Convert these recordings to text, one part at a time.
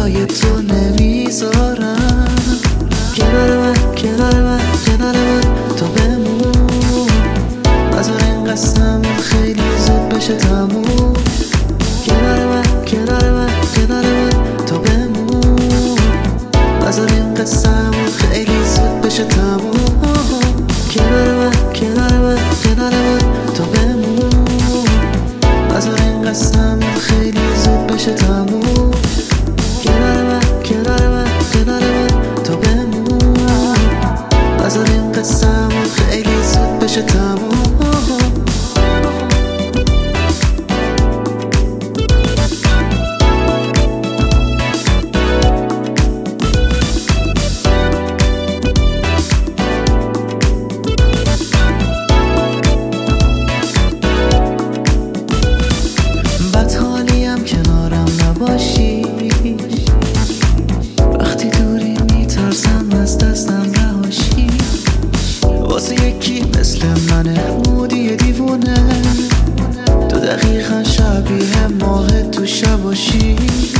جای تو نمیذارم. کنار من تو بمون، نذار این قصه‌مون خیلی زود بشه تموم. کنار من تو بمون، نذار این قصه‌مون خیلی زود بشه تموم. کنار من تو بمون، نذار این قصه‌مون خیلی زود بشه تموم. کنار من تو بمون، نذار این قصه‌مون خیلی زود بشه تموم. وقتی دوری میترسم از دستم رهاشی، واسه یکی مثل منه مودی دیوونه، تو دقیقا شبیه ماه تو شباشی.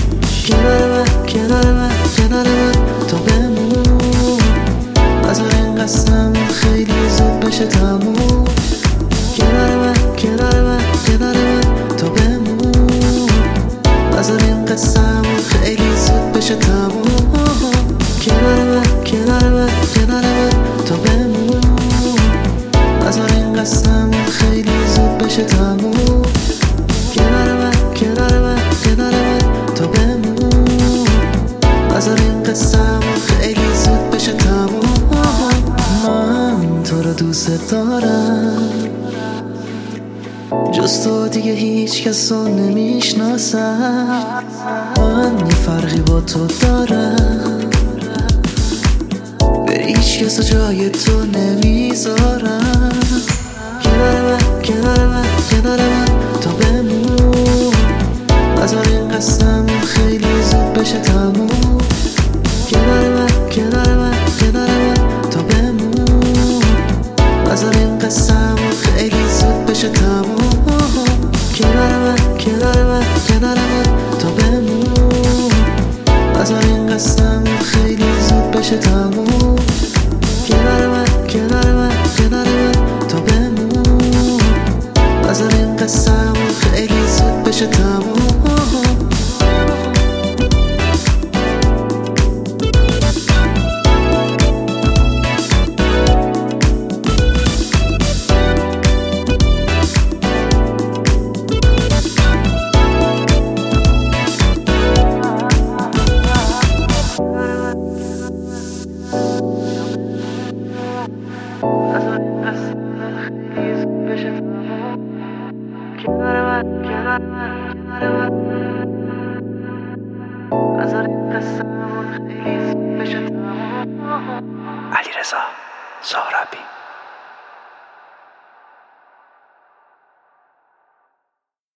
کنار من تو بمون، نذار این قصه‌مون خیلی زود بشه تموم. کنار من تو بمون، نذار این قصه‌مون خیلی زود بشه تموم. کنار من تو بمون، نذار این قصه‌مون خیلی زود بشه تموم. کنار من تو بمون، نذار این قصه‌مون خیلی زود بشه تموم. من تو رو دوست دارم، جز تو دیگه هیچ کس رو نمیشناسم. من یه فرقی با تو دارم، به هیچ کس جای تو نمیذارم. کنار من تو بمون، نذار این قصه‌مون خیلی زود بشه تموم. کنار من تو بمون، نذار این قصه‌مون خیلی زود بشه تموم. کنار من تو بمون، نذار این قصه‌مون خیلی زود بشه تموم. کنار من تو بمون، نذار این قصه‌مون خیلی زود بشه تموم. علیرضا سهرابی.